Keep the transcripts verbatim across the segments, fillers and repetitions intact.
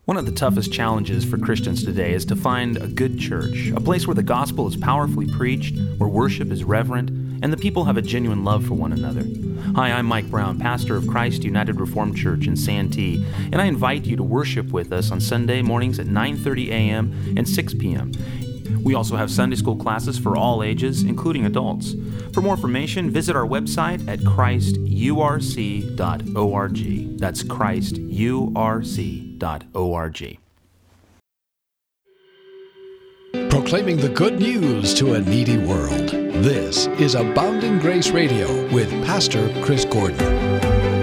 One of the toughest challenges for Christians today is to find a good church, a place where the gospel is powerfully preached, where worship is reverent, and the people have a genuine love for one another. Hi, I'm Mike Brown, pastor of Christ United Reformed Church in Santee, and I invite you to worship with us on Sunday mornings at nine thirty a.m. and six p.m. We also have Sunday school classes for all ages, including adults. For more information, visit our website at christ u r c dot org. That's christ u r c dot org. Proclaiming the good news to a needy world. This is Abounding Grace Radio with Pastor Chris Gordon.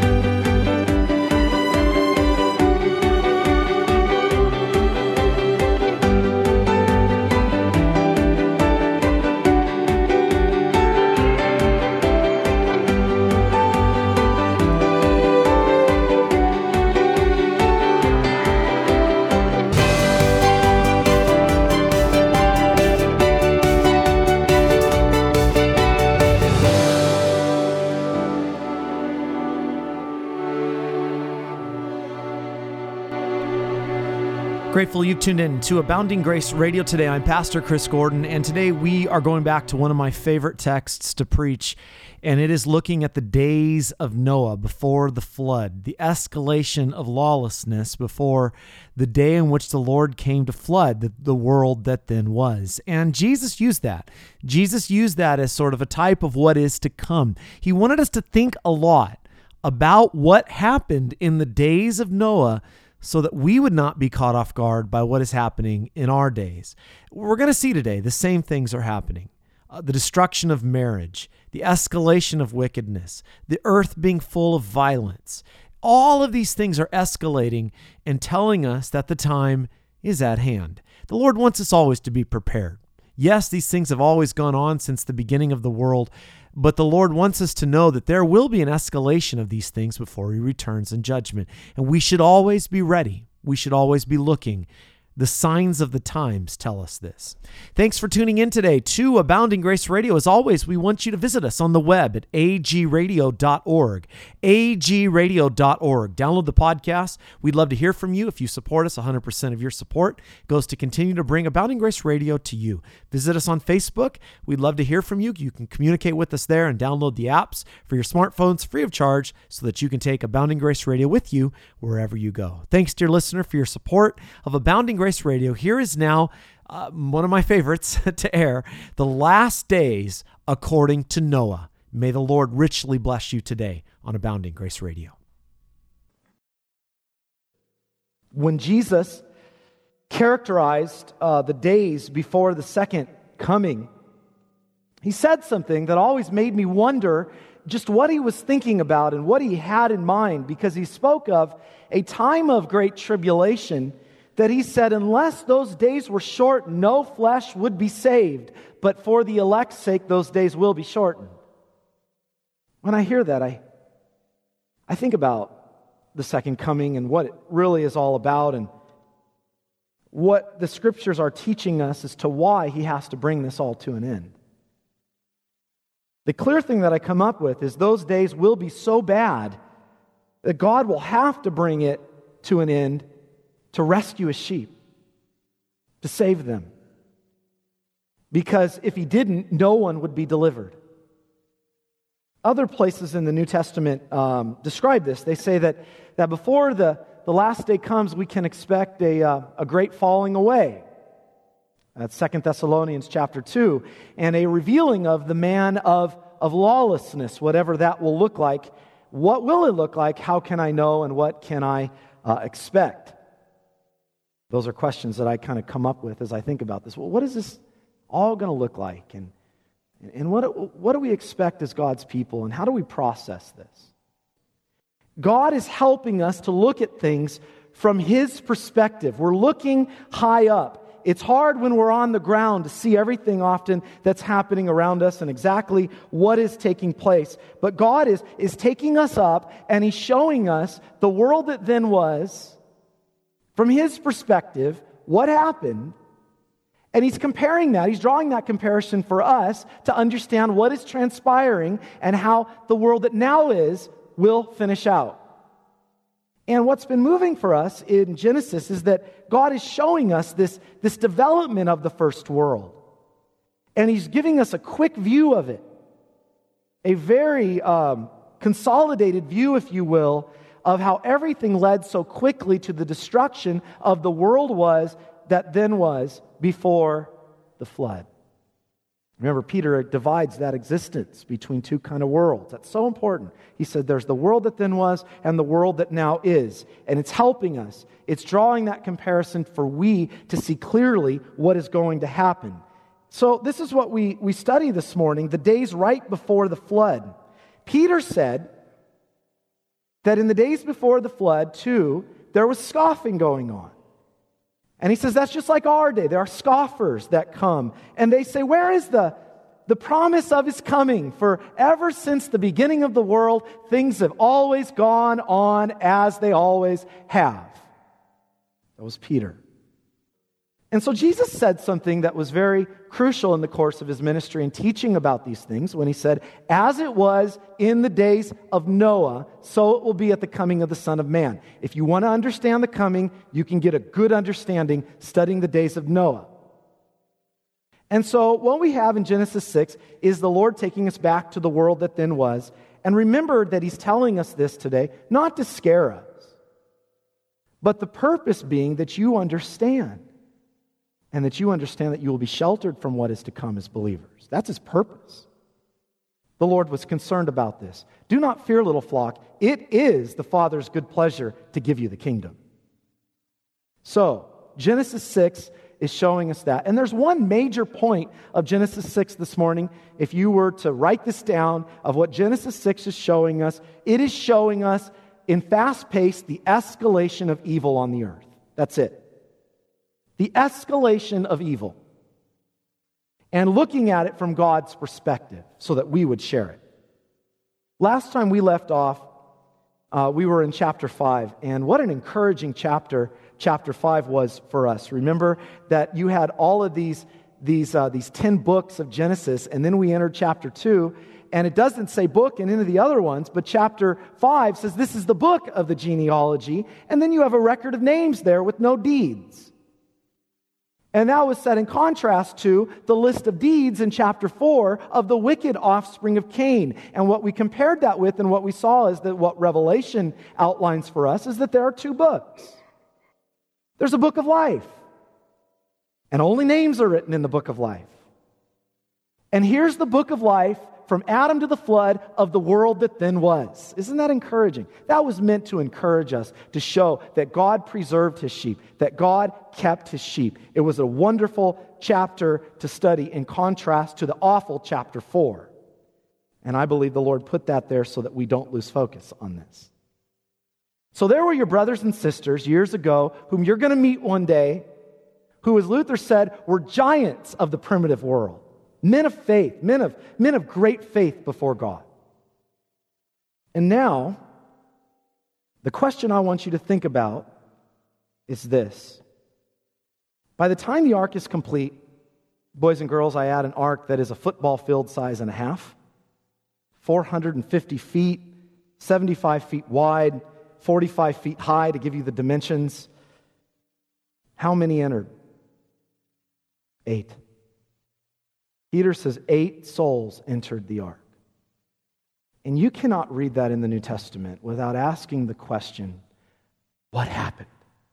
Grateful you've tuned in to Abounding Grace Radio today. I'm Pastor Chris Gordon, and today we are going back to one of my favorite texts to preach, and it is looking at the days of Noah before the flood, the escalation of lawlessness before the day in which the Lord came to flood the, the world that then was. And Jesus used that. Jesus used that as sort of a type of what is to come. He wanted us to think a lot about what happened in the days of Noah so that we would not be caught off guard by what is happening in our days. We're going to see today the same things are happening. Uh, the destruction of marriage, the escalation of wickedness, the earth being full of violence. All of these things are escalating and telling us that the time is at hand. The Lord wants us always to be prepared. Yes, these things have always gone on since the beginning of the world, but the Lord wants us to know that there will be an escalation of these things before He returns in judgment. And we should always be ready. We should always be looking. The signs of the times tell us this. Thanks for tuning in today to Abounding Grace Radio. As always, we want you to visit us on the web at a g radio dot org, a g radio dot org. Download the podcast. We'd love to hear from you. If you support us, one hundred percent of your support goes to continue to bring Abounding Grace Radio to you. Visit us on Facebook. We'd love to hear from you. You can communicate with us there and download the apps for your smartphones free of charge so that you can take Abounding Grace Radio with you wherever you go. Thanks, dear listener, for your support of Abounding Grace Radio. Here is now uh, one of my favorites to air, The Last Days According to Noah. May the Lord richly bless you today on Abounding Grace Radio. When Jesus characterized uh, the days before the second coming, He said something that always made me wonder just what He was thinking about and what He had in mind, because He spoke of a time of great tribulation that He said, unless those days were short, no flesh would be saved, but for the elect's sake, those days will be shortened. When I hear that, I, I think about the second coming and what it really is all about, and what the Scriptures are teaching us as to why He has to bring this all to an end. The clear thing that I come up with is those days will be so bad that God will have to bring it to an end to rescue His sheep, to save them. Because if He didn't, no one would be delivered. Other places in the New Testament um, describe this. They say that, that before the, the last day comes, we can expect a, uh, a great falling away. That's Second Thessalonians chapter two. And a revealing of the man of, of lawlessness, whatever that will look like. What will it look like? How can I know? And what can I uh, expect? Those are questions that I kind of come up with as I think about this. Well, what is this all going to look like? And, and what, what do we expect as God's people? And how do we process this? God is helping us to look at things from His perspective. We're looking high up. It's hard when we're on the ground to see everything often that's happening around us and exactly what is taking place. But God is, is taking us up, and He's showing us the world that then was, from His perspective, what happened, and He's comparing that. He's drawing that comparison for us to understand what is transpiring and how the world that now is will finish out. And what's been moving for us in Genesis is that God is showing us this, this development of the first world. And He's giving us a quick view of it. A very um, consolidated view, if you will, of how everything led so quickly to the destruction of the world was that then was before the flood. Remember, Peter divides that existence between two kind of worlds. That's so important. He said there's the world that then was and the world that now is. And it's helping us. It's drawing that comparison for we to see clearly what is going to happen. So this is what we, we study this morning, the days right before the flood. Peter said that in the days before the flood, too, there was scoffing going on. And he says that's just like our day. There are scoffers that come. And they say, where is the, the promise of His coming? For ever since the beginning of the world, things have always gone on as they always have. That was Peter. And so Jesus said something that was very crucial in the course of His ministry and teaching about these things when He said, as it was in the days of Noah, so it will be at the coming of the Son of Man. If you want to understand the coming, you can get a good understanding studying the days of Noah. And so what we have in Genesis six is the Lord taking us back to the world that then was. And remember that He's telling us this today, not to scare us, but the purpose being that you understand. And that you understand that you will be sheltered from what is to come as believers. That's His purpose. The Lord was concerned about this. Do not fear, little flock. It is the Father's good pleasure to give you the kingdom. So, Genesis six is showing us that. And there's one major point of Genesis six this morning. If you were to write this down of what Genesis six is showing us, it is showing us in fast pace the escalation of evil on the earth. That's it. The escalation of evil. And looking at it from God's perspective so that we would share it. Last time we left off, uh, we were in chapter five. And what an encouraging chapter chapter five was for us. Remember that you had all of these, these, uh, these ten books of Genesis. And then we entered chapter two. And it doesn't say book in any of the other ones. But chapter five says this is the book of the genealogy. And then you have a record of names there with no deeds. And that was set in contrast to the list of deeds in chapter four of the wicked offspring of Cain. And what we compared that with and what we saw is that what Revelation outlines for us is that there are two books. There's a book of life. And only names are written in the book of life. And here's the book of life from Adam to the flood of the world that then was. Isn't that encouraging? That was meant to encourage us, to show that God preserved His sheep, that God kept His sheep. It was a wonderful chapter to study in contrast to the awful chapter four. And I believe the Lord put that there so that we don't lose focus on this. So there were your brothers and sisters years ago, whom you're going to meet one day, who, as Luther said, were giants of the primitive world. Men of faith, men of, men of great faith before God. And now, the question I want you to think about is this. By the time the ark is complete, boys and girls, I add an ark that is a football field size and a half, four hundred fifty feet, seventy-five feet wide, forty-five feet high to give you the dimensions. How many entered? Eight. Peter says eight souls entered the ark. And you cannot read that in the New Testament without asking the question, what happened?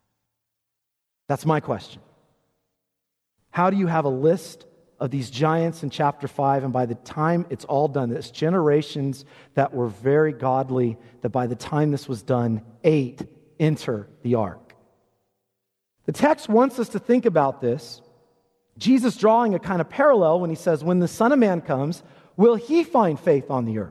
That's my question. How do you have a list of these giants in chapter five, and by the time it's all done, it's generations that were very godly, that by the time this was done, eight enter the ark? The text wants us to think about this. Jesus drawing a kind of parallel when He says, when the Son of Man comes, will He find faith on the earth?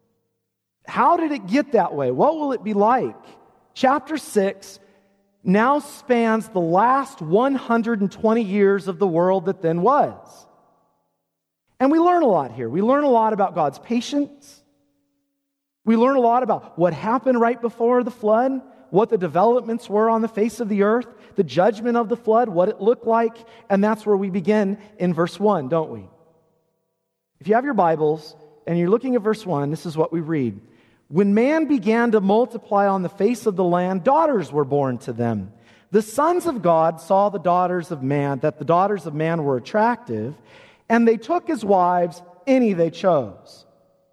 How did it get that way? What will it be like? Chapter six now spans the last one hundred twenty years of the world that then was. And we learn a lot here. We learn a lot about God's patience. We learn a lot about what happened right before the flood, what the developments were on the face of the earth, the judgment of the flood, what it looked like, and that's where we begin in verse one, don't we? If you have your Bibles and you're looking at verse one, this is what we read. When man began to multiply on the face of the land, daughters were born to them. The sons of God saw the daughters of man, that the daughters of man were attractive, and they took as wives any they chose.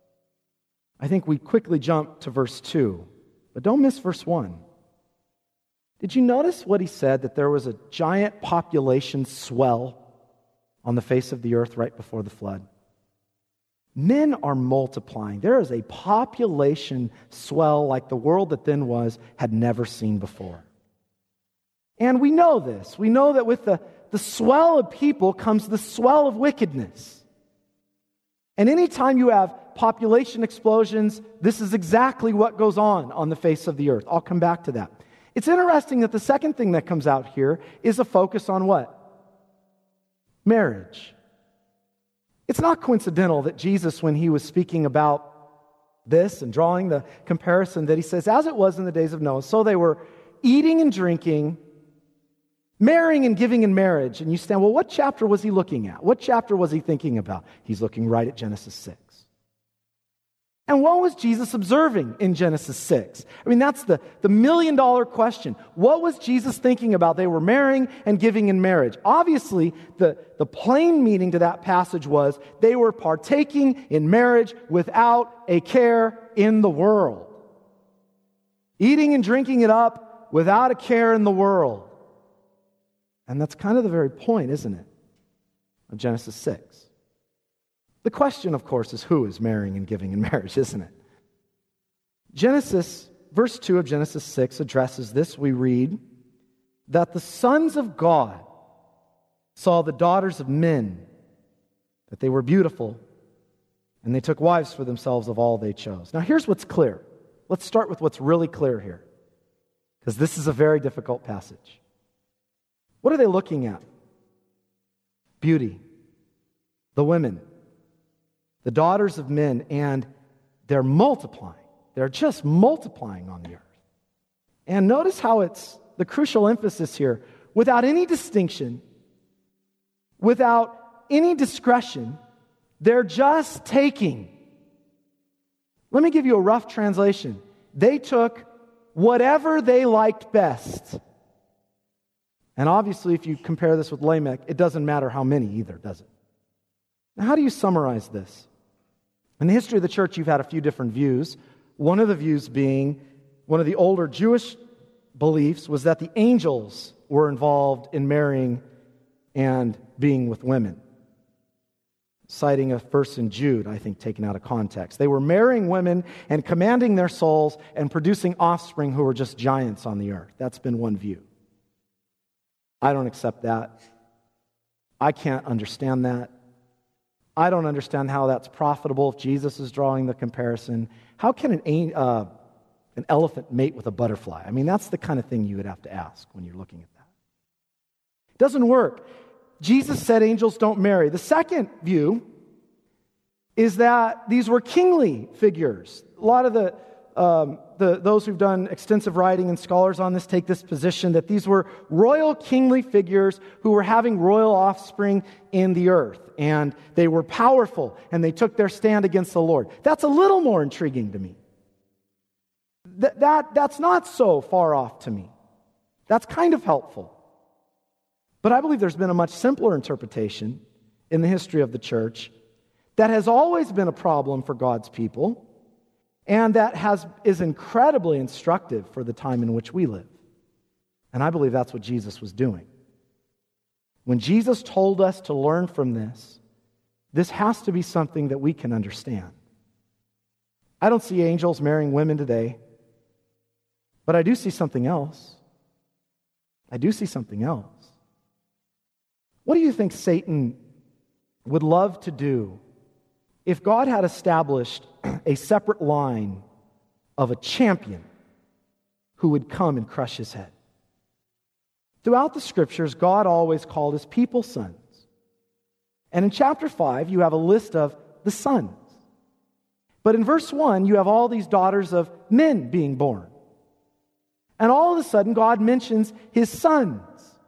I think we quickly jump to verse two, but don't miss verse one. Did you notice what he said, that there was a giant population swell on the face of the earth right before the flood? Men are multiplying. There is a population swell like the world that then was had never seen before. And we know this. We know that with the, the swell of people comes the swell of wickedness. And anytime you have population explosions, this is exactly what goes on on the face of the earth. I'll come back to that. It's interesting that the second thing that comes out here is a focus on what? Marriage. It's not coincidental that Jesus, when he was speaking about this and drawing the comparison, that he says, as it was in the days of Noah, so they were eating and drinking, marrying and giving in marriage. And you stand, well, what chapter was he looking at? What chapter was he thinking about? He's looking right at Genesis six. And what was Jesus observing in Genesis six? I mean, that's the, the million dollar question. What was Jesus thinking about? They were marrying and giving in marriage. Obviously, the, the plain meaning to that passage was they were partaking in marriage without a care in the world. Eating and drinking it up without a care in the world. And that's kind of the very point, isn't it, of Genesis six. The question, of course, is who is marrying and giving in marriage, isn't it? Genesis, verse two of Genesis six addresses this. We read that the sons of God saw the daughters of men, that they were beautiful, and they took wives for themselves of all they chose. Now, here's what's clear. Let's start with what's really clear here, because this is a very difficult passage. What are they looking at? Beauty. The women. The daughters of men, and they're multiplying. They're just multiplying on the earth. And notice how it's the crucial emphasis here. Without any distinction, without any discretion, they're just taking. Let me give you a rough translation. They took whatever they liked best. And obviously, if you compare this with Lamech, it doesn't matter how many either, does it? Now, how do you summarize this? In the history of the church, you've had a few different views. One of the views being, one of the older Jewish beliefs was that the angels were involved in marrying and being with women. Citing a verse in Jude, I think, taken out of context. They were marrying women and commanding their souls and producing offspring who were just giants on the earth. That's been one view. I don't accept that. I can't understand that. I don't understand how that's profitable if Jesus is drawing the comparison. How can an, uh, an elephant mate with a butterfly? I mean, that's the kind of thing you would have to ask when you're looking at that. It doesn't work. Jesus said angels don't marry. The second view is that these were kingly figures. A lot of the, um, the those who've done extensive writing and scholars on this take this position that these were royal kingly figures who were having royal offspring in the earth. And they were powerful, and they took their stand against the Lord. That's a little more intriguing to me. Th- that, that's not so far off to me. That's kind of helpful. But I believe there's been a much simpler interpretation in the history of the church that has always been a problem for God's people, and that has is incredibly instructive for the time in which we live. And I believe that's what Jesus was doing. When Jesus told us to learn from this, this has to be something that we can understand. I don't see angels marrying women today, but I do see something else. I do see something else. What do you think Satan would love to do if God had established a separate line of a champion who would come and crush his head? Throughout the scriptures, God always called his people sons. And in chapter five, you have a list of the sons. But in verse one, you have all these daughters of men being born. And all of a sudden, God mentions his sons.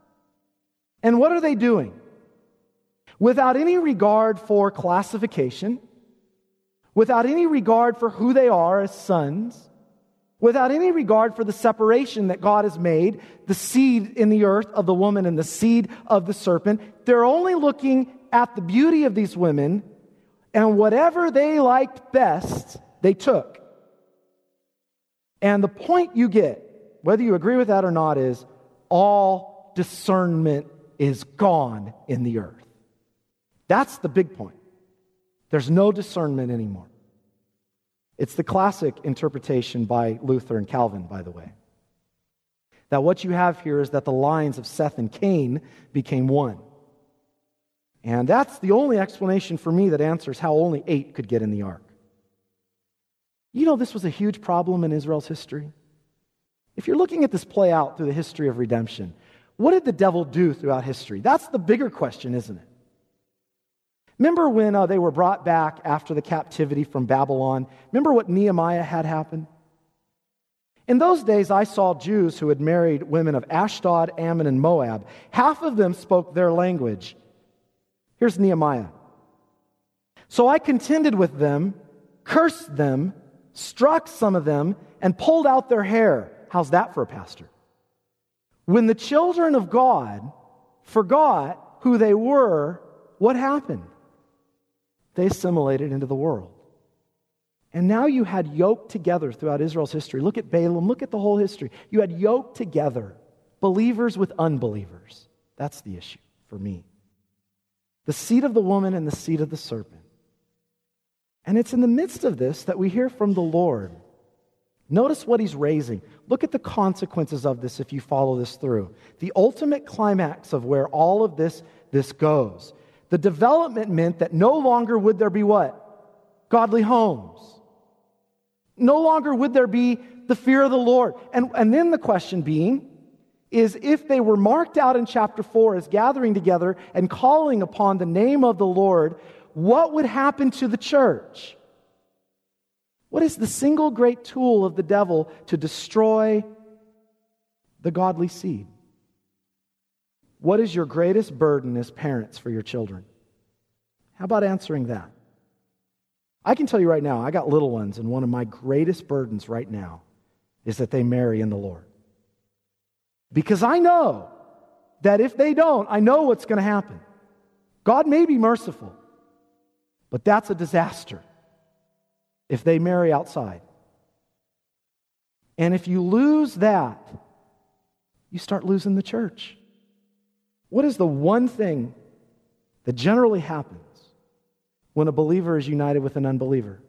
And what are they doing? Without any regard for classification, without any regard for who they are as sons, without any regard for the separation that God has made, the seed in the earth of the woman and the seed of the serpent. They're only looking at the beauty of these women, and whatever they liked best, they took. And the point you get, whether you agree with that or not, is all discernment is gone in the earth. That's the big point. There's no discernment anymore. It's the classic interpretation by Luther and Calvin, by the way. That what you have here is that the lines of Seth and Cain became one. And that's the only explanation for me that answers how only eight could get in the ark. You know, this was a huge problem in Israel's history. If you're looking at this play out through the history of redemption, what did the devil do throughout history? That's the bigger question, isn't it? Remember when uh, they were brought back after the captivity from Babylon? Remember what Nehemiah had happened? In those days, I saw Jews who had married women of Ashdod, Ammon, and Moab. Half of them spoke their language. Here's Nehemiah. So I contended with them, cursed them, struck some of them, and pulled out their hair. How's that for a pastor? When the children of God forgot who they were, what happened? They assimilated into the world. And now you had yoked together throughout Israel's history. Look at Balaam, look at the whole history. You had yoked together believers with unbelievers. That's the issue for me. The seed of the woman and the seed of the serpent. And it's in the midst of this that we hear from the Lord. Notice what he's raising. Look at the consequences of this if you follow this through. The ultimate climax of where all of this, this goes. The development meant that no longer would there be what? Godly homes. No longer would there be the fear of the Lord. And, and then the question being is if they were marked out in chapter four as gathering together and calling upon the name of the Lord, what would happen to the church? What is the single great tool of the devil to destroy the godly seed? What is your greatest burden as parents for your children? How about answering that? I can tell you right now, I got little ones, and one of my greatest burdens right now is that they marry in the Lord. Because I know that if they don't, I know what's going to happen. God may be merciful, but that's a disaster if they marry outside. And if you lose that, you start losing the church. What is the one thing that generally happens when a believer is united with an unbeliever?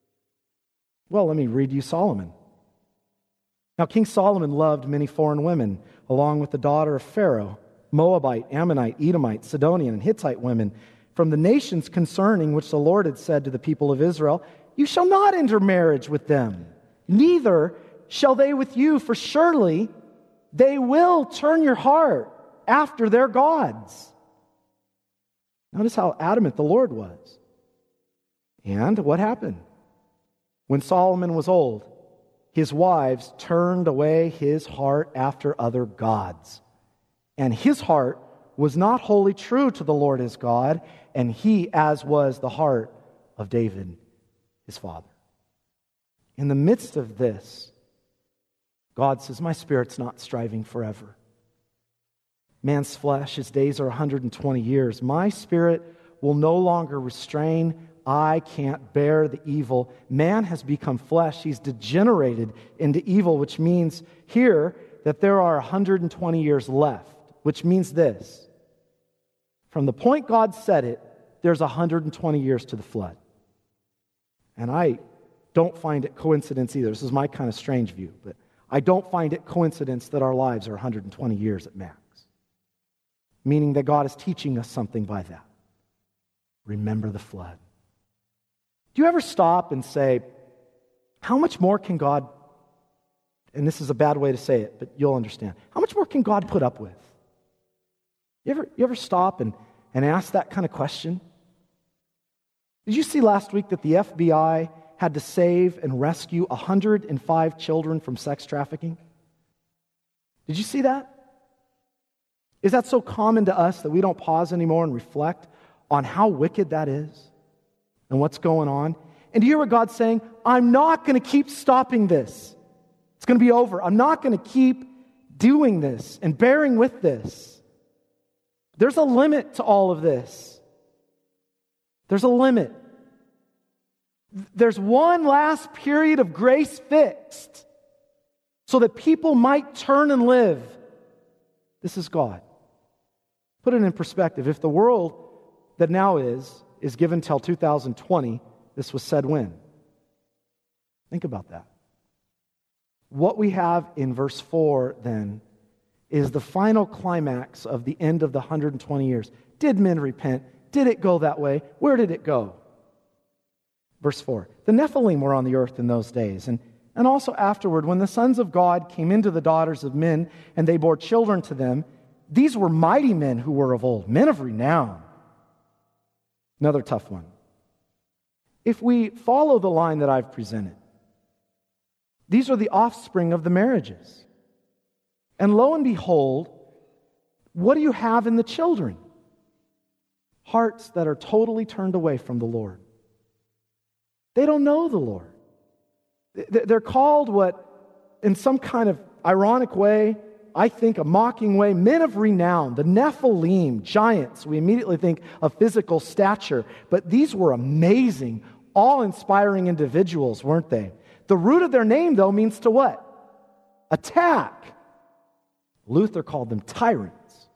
Well, let me read you Solomon. Now, King Solomon loved many foreign women, along with the daughter of Pharaoh, Moabite, Ammonite, Edomite, Sidonian, and Hittite women, from the nations concerning which the Lord had said to the people of Israel, "You shall not enter marriage with them, neither shall they with you, for surely they will turn your heart after their gods." Notice how adamant the Lord was. And what happened? When Solomon was old, his wives turned away his heart after other gods. And his heart was not wholly true to the Lord his God, and he as was the heart of David, his father. In the midst of this, God says, my spirit's not striving forever. Man's flesh, his days are one hundred twenty years. My spirit will no longer restrain. I can't bear the evil. Man has become flesh. He's degenerated into evil, which means here that there are one hundred twenty years left, which means this. From the point God said it, there's one hundred twenty years to the flood. And I don't find it coincidence either. This is my kind of strange view, but I don't find it coincidence that our lives are one hundred twenty years at max. Meaning that God is teaching us something by that. Remember the flood. Do you ever stop and say, how much more can God, and this is a bad way to say it, but you'll understand, how much more can God put up with? You ever, you ever stop and, and ask that kind of question? Did you see last week that the F B I had to save and rescue one hundred five children from sex trafficking? Did you see that? Is that so common to us that we don't pause anymore and reflect on how wicked that is and what's going on? And do you hear what God's saying? I'm not going to keep stopping this. It's going to be over. I'm not going to keep doing this and bearing with this. There's a limit to all of this. There's a limit. There's one last period of grace fixed so that people might turn and live. This is God. Put it in perspective. If the world that now is, is given till two thousand twenty, this was said when? Think about that. What we have in verse four, then, is the final climax of the end of the one hundred twenty years. Did men repent? Did it go that way? Where did it go? Verse four. The Nephilim were on the earth in those days, and, and also afterward, when the sons of God came into the daughters of men, and they bore children to them, these were mighty men who were of old, men of renown. Another tough one. If we follow the line that I've presented, these are the offspring of the marriages. And lo and behold, what do you have in the children? Hearts that are totally turned away from the Lord. They don't know the Lord. They're called what, in some kind of ironic way, I think a mocking way, men of renown, the Nephilim, giants. We immediately think of physical stature, but these were amazing, awe-inspiring individuals, weren't they? The root of their name, though, means to what? Attack. Luther called them tyrants.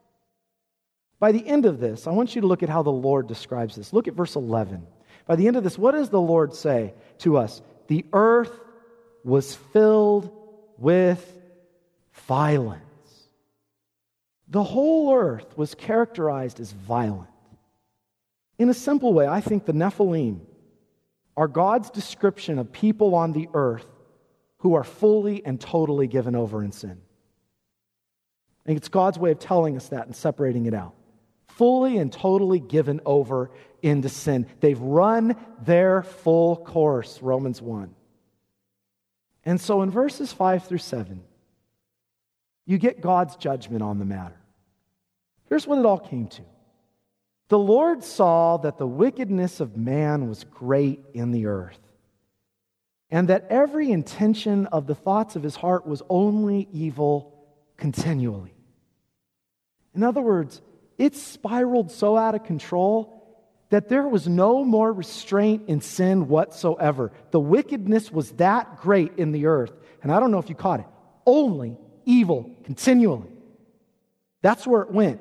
By the end of this, I want you to look at how the Lord describes this. Look at verse eleven. By the end of this, what does the Lord say to us? The earth was filled with violence. The whole earth was characterized as violent. In a simple way, I think the Nephilim are God's description of people on the earth who are fully and totally given over in sin. I think it's God's way of telling us that and separating it out. Fully and totally given over into sin. They've run their full course, Romans one. And so in verses five through seven, you get God's judgment on the matter. Here's what it all came to. The Lord saw that the wickedness of man was great in the earth, and that every intention of the thoughts of his heart was only evil continually. In other words, it spiraled so out of control that there was no more restraint in sin whatsoever. The wickedness was that great in the earth, and I don't know if you caught it, only evil continually. That's where it went.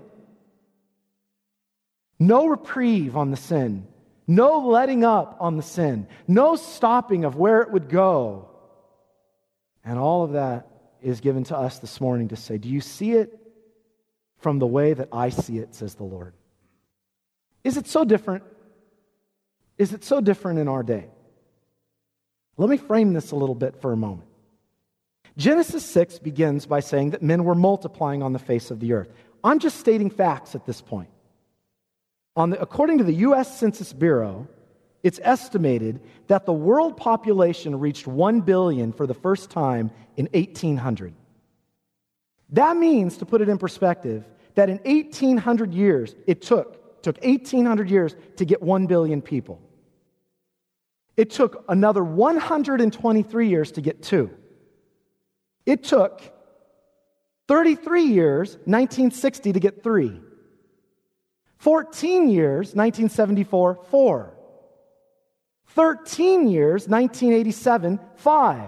No reprieve on the sin. No letting up on the sin. No stopping of where it would go. And all of that is given to us this morning to say, do you see it from the way that I see it, says the Lord? Is it so different? Is it so different in our day? Let me frame this a little bit for a moment. Genesis six begins by saying that men were multiplying on the face of the earth. I'm just stating facts at this point. On the, according to the U S Census Bureau, it's estimated that the world population reached one billion for the first time in eighteen hundred. That means, to put it in perspective, that in eighteen hundred years, it took, took eighteen hundred years to get one billion people. It took another one hundred twenty-three years to get two. It took thirty-three years, nineteen sixty, to get three. fourteen years, nineteen seventy-four, four. thirteen years, nineteen eighty-seven, five.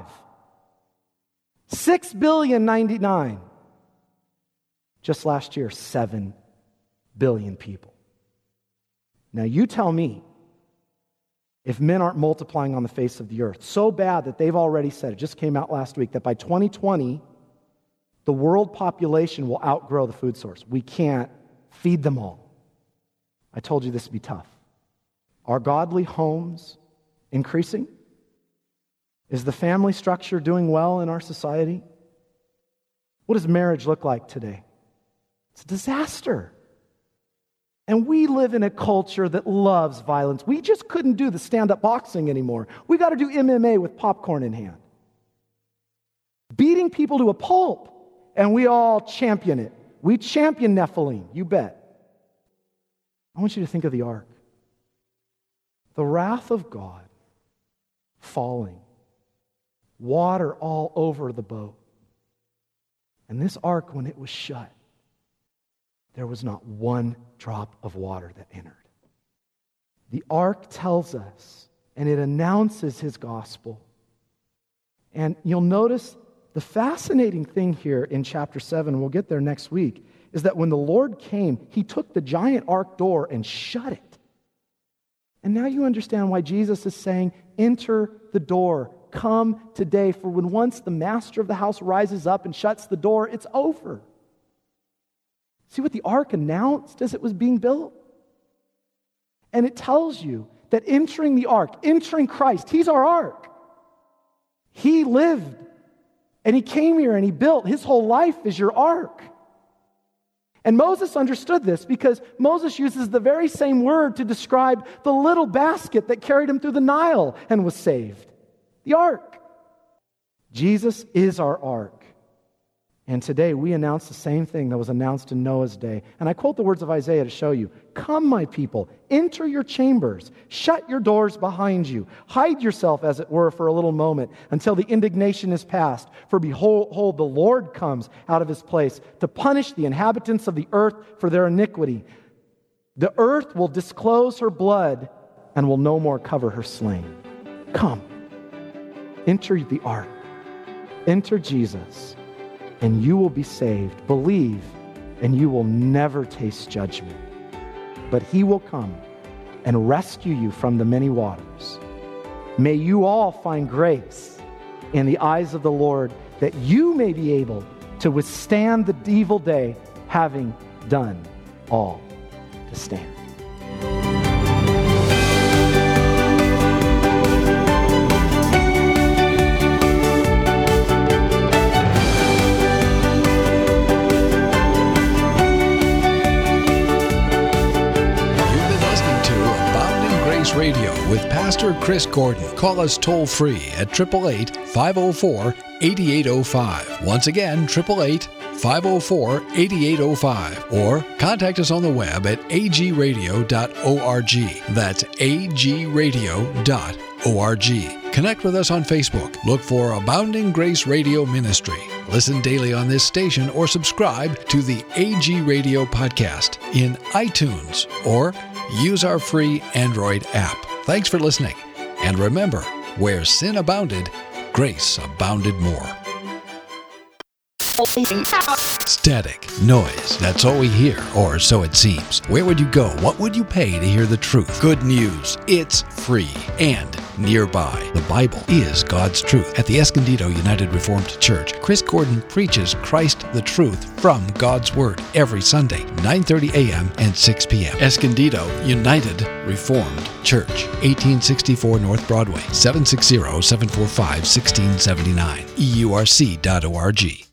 six billion ninety-nine. Just last year, seven billion people. Now you tell me, if men aren't multiplying on the face of the earth, so bad that they've already said, it just came out last week, that by twenty twenty, the world population will outgrow the food source. We can't feed them all. I told you this would be tough. Are godly homes increasing? Is the family structure doing well in our society? What does marriage look like today? It's a disaster. And we live in a culture that loves violence. We just couldn't do the stand-up boxing anymore. We got to do M M A with popcorn in hand. Beating people to a pulp, and we all champion it. We champion Nephilim, you bet. I want you to think of the ark. The wrath of God falling, water all over the boat. And this ark, when it was shut, there was not one drop of water that entered. The ark tells us, and it announces his gospel. And you'll notice the fascinating thing here in chapter seven, and we'll get there next week, is that when the Lord came, he took the giant ark door and shut it. And now you understand why Jesus is saying, enter the door, come today. For when once the master of the house rises up and shuts the door, it's over. See what the ark announced as it was being built? And it tells you that entering the ark, entering Christ, he's our ark. He lived, and he came here, and he built. His whole life is your ark. And Moses understood this because Moses uses the very same word to describe the little basket that carried him through the Nile and was saved. The ark. Jesus is our ark. And today we announce the same thing that was announced in Noah's day. And I quote the words of Isaiah to show you. Come, my people, enter your chambers. Shut your doors behind you. Hide yourself, as it were, for a little moment until the indignation is past. For behold, behold, the Lord comes out of his place to punish the inhabitants of the earth for their iniquity. The earth will disclose her blood and will no more cover her slain. Come, enter the ark. Enter Jesus. And you will be saved. Believe, and you will never taste judgment. But he will come and rescue you from the many waters. May you all find grace in the eyes of the Lord, that you may be able to withstand the evil day, having done all to stand. Radio with Pastor Chris Gordon. Call us toll free at eight eight eight, five oh four, eight eight oh five. Once again, eight eight eight, five oh four, eight eight oh five. Or contact us on the web at a g radio dot org. That's a g radio dot org. Connect with us on Facebook. Look for Abounding Grace Radio Ministry. Listen daily on this station or subscribe to the A G Radio podcast in iTunes or use our free Android app. Thanks for listening. And remember, where sin abounded, grace abounded more. Static, noise, that's all we hear, or so it seems. Where would you go? What would you pay to hear the truth? Good news, it's free and nearby. The Bible is God's truth. At the Escondido United Reformed Church, Chris Gordon preaches Christ the truth from God's Word every Sunday, nine thirty a.m. and six p.m. Escondido United Reformed Church, eighteen sixty-four North Broadway, seven six zero, seven four five, one six seven nine, E U R C dot org.